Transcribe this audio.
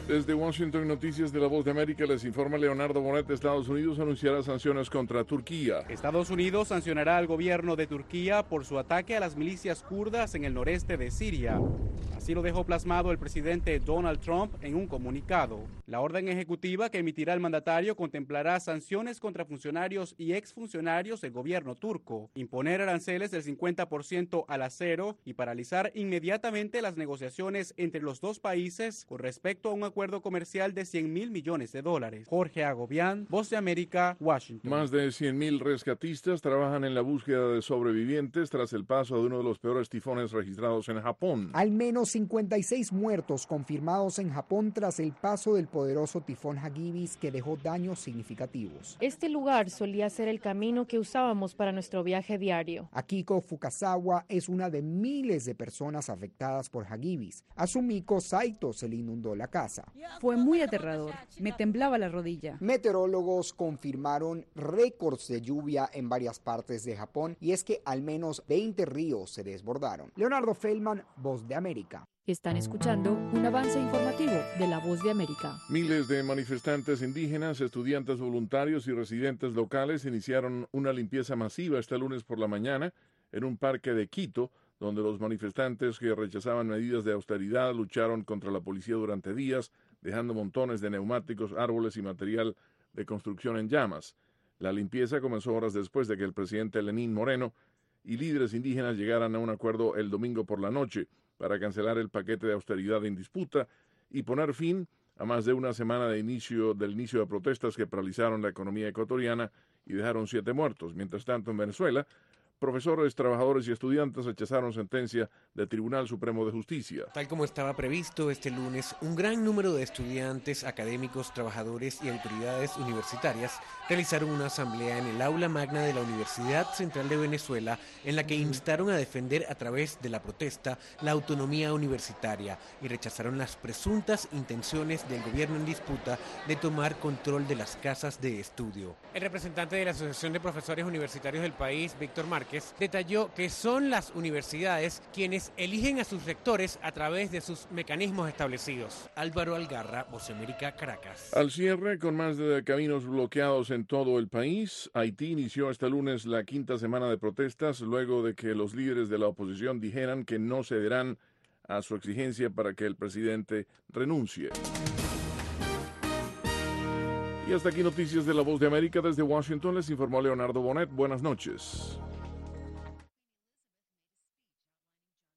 Desde Washington, Noticias de la Voz de América, les informa Leonardo Bonet. Estados Unidos anunciará sanciones contra Turquía. Estados Unidos sancionará al gobierno de Turquía por su ataque a las milicias kurdas en el noreste de Siria. Así lo dejó plasmado el presidente Donald Trump en un comunicado. La orden ejecutiva que emitirá el mandatario contemplará sanciones contra funcionarios y exfuncionarios del gobierno turco, imponer aranceles del 50% al acero y paralizar inmediatamente las negociaciones entre los dos países con respecto a un acuerdo comercial de $100.000 millones. Jorge Agobián, Voz de América, Washington. Más de 100.000 rescatistas trabajan en la búsqueda de sobrevivientes tras el paso de uno de los peores tifones registrados en Japón. Al menos 56 muertos confirmados en Japón tras el paso del poderoso tifón Hagibis, que dejó daños significativos. Este lugar solía ser el camino que usábamos para nuestro viaje diario. Akiko Fukasawa es una de miles de personas afectadas por Hagibis. A Sumiko Saito se le inundó la casa. Fue muy aterrador. Me temblaba la rodilla. Meteorólogos confirmaron récords de lluvia en varias partes de Japón, y es que al menos 20 ríos se desbordaron. Leonardo Feldman, Voz de América. Están escuchando un avance informativo de La Voz de América. Miles de manifestantes indígenas, estudiantes voluntarios y residentes locales iniciaron una limpieza masiva este lunes por la mañana en un parque de Quito, donde los manifestantes que rechazaban medidas de austeridad lucharon contra la policía durante días, dejando montones de neumáticos, árboles y material de construcción en llamas. La limpieza comenzó horas después de que el presidente Lenín Moreno y líderes indígenas llegaran a un acuerdo el domingo por la noche para cancelar el paquete de austeridad en disputa y poner fin a más de una semana del inicio de protestas que paralizaron la economía ecuatoriana y dejaron 7 muertos. Mientras tanto, en Venezuela, profesores, trabajadores y estudiantes rechazaron sentencia del Tribunal Supremo de Justicia. Tal como estaba previsto este lunes, un gran número de estudiantes, académicos, trabajadores y autoridades universitarias realizaron una asamblea en el aula magna de la Universidad Central de Venezuela, en la que instaron a defender a través de la protesta la autonomía universitaria y rechazaron las presuntas intenciones del gobierno en disputa de tomar control de las casas de estudio. El representante de la Asociación de Profesores Universitarios del país, Víctor Márquez, detalló que son las universidades quienes eligen a sus rectores a través de sus mecanismos establecidos. Álvaro Algarra, Voz de América, Caracas. Al cierre, con más de caminos bloqueados en todo el país, Haití inició este lunes la 5ª semana de protestas luego de que los líderes de la oposición dijeran que no cederán a su exigencia para que el presidente renuncie. Y hasta aquí Noticias de la Voz de América. Desde Washington les informó Leonardo Bonet. Buenas noches.